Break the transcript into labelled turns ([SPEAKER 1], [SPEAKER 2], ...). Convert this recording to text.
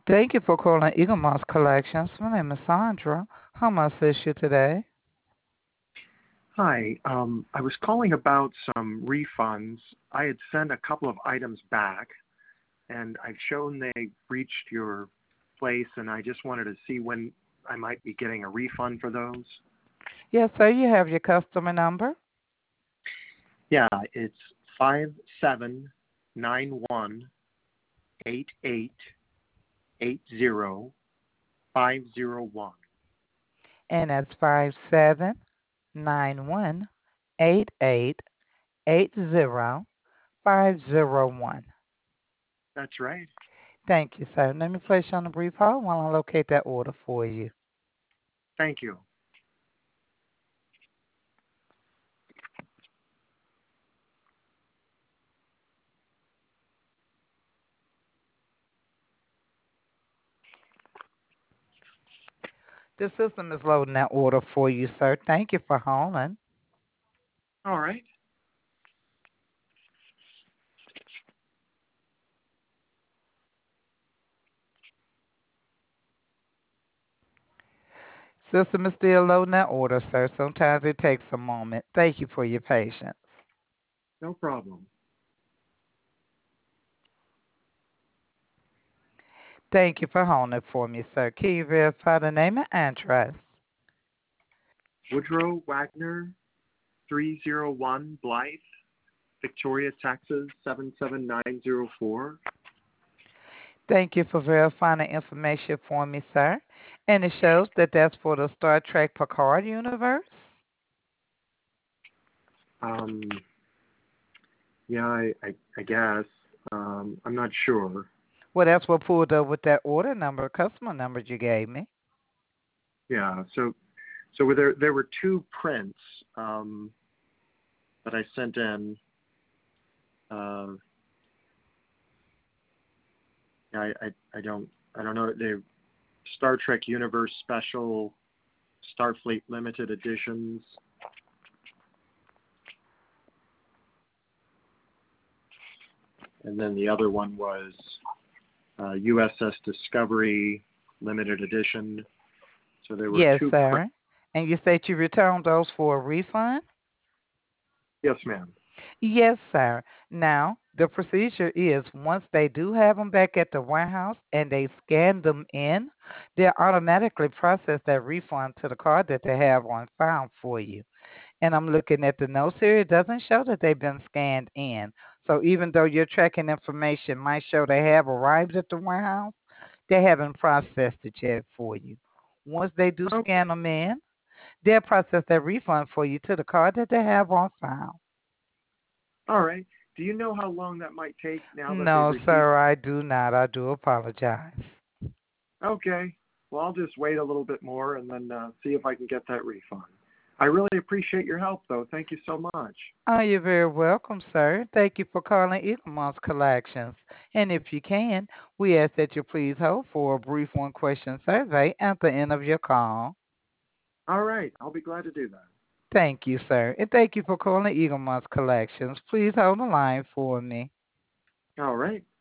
[SPEAKER 1] Thank you for calling Eagle Moss Collections. My name is Sandra. How may I assist you today?
[SPEAKER 2] Hi, I was calling about some refunds. I had sent a couple of items back, and I've shown they reached your place, and I just wanted to see when I might be getting a refund for those.
[SPEAKER 1] Yes, sir. You have your customer number.
[SPEAKER 2] Yeah, it's 5791888050.
[SPEAKER 1] And that's 579188805001.
[SPEAKER 2] That's right.
[SPEAKER 1] Thank you, sir. Let me place you on a brief hold while I locate that order for you.
[SPEAKER 2] Thank you.
[SPEAKER 1] The system is loading that order for you, sir. Thank you for holding.
[SPEAKER 2] All right.
[SPEAKER 1] System is still loading that order, sir. Sometimes it takes a moment. Thank you for your patience.
[SPEAKER 2] No problem.
[SPEAKER 1] Thank you for holding for me, sir. Can you verify the name and address?
[SPEAKER 2] Woodrow Wagner, 301 Blythe, Victoria, Texas, 77904.
[SPEAKER 1] Thank you for verifying the information for me, sir. And it shows that that's for the Star Trek Picard universe.
[SPEAKER 2] Um, yeah, I guess. I'm not sure.
[SPEAKER 1] Well, that's what pulled up with that order number, customer number you gave me.
[SPEAKER 2] Yeah, so there were two prints that I sent in. Uh, I don't know. They Star Trek Universe Special Starfleet Limited Editions. And then the other one was USS Discovery Limited Edition. So there were
[SPEAKER 1] Yes,
[SPEAKER 2] two prints.
[SPEAKER 1] sir. And you said you returned those for a refund?
[SPEAKER 2] Yes, ma'am.
[SPEAKER 1] Yes, sir. Now, the procedure is once they do have them back at the warehouse and they scan them in, they'll automatically process that refund to the card that they have on file for you. And I'm looking at the notes here. It doesn't show that they've been scanned in. So even though your tracking information might show they have arrived at the warehouse, they haven't processed it yet for you. Once they do
[SPEAKER 2] Oh,
[SPEAKER 1] scan them in, they'll process that refund for you to the card that they have on file.
[SPEAKER 2] all right. Do you know how long that might take now that they've
[SPEAKER 1] No,
[SPEAKER 2] received?
[SPEAKER 1] sir, I do not. I do apologize.
[SPEAKER 2] Okay. Well, I'll just wait a little bit more and then see if I can get that refund. I really appreciate your help, though. Thank you so much.
[SPEAKER 1] Oh, you're very welcome, sir. Thank you for calling Eaglemoss Collections. And if you can, we ask that you please hold for a brief one-question survey at the end of your call.
[SPEAKER 2] All right. I'll be glad to do that.
[SPEAKER 1] Thank you, sir. And thank you for calling Eaglemoss Collections. Please hold the line for me.
[SPEAKER 2] All right.